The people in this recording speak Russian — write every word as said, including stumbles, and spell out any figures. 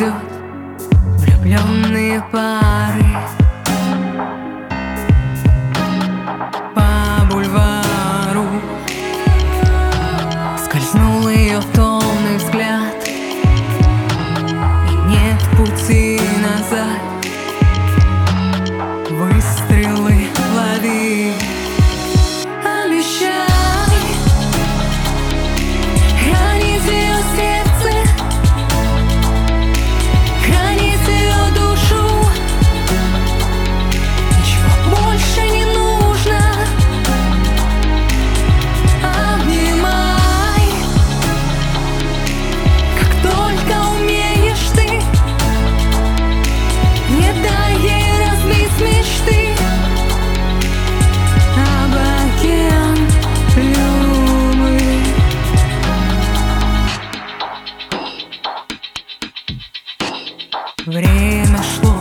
идут влюбленные пары по бульвару. Скользнул ее томный взгляд, и нет пути назад. Выстрелы лови, обещай хранить ее сердце, хранить ее душу. Ничего больше не нужно. Обнимай, как только умеешь ты. Не дай ей разбить мечты об океан любви. Время шло.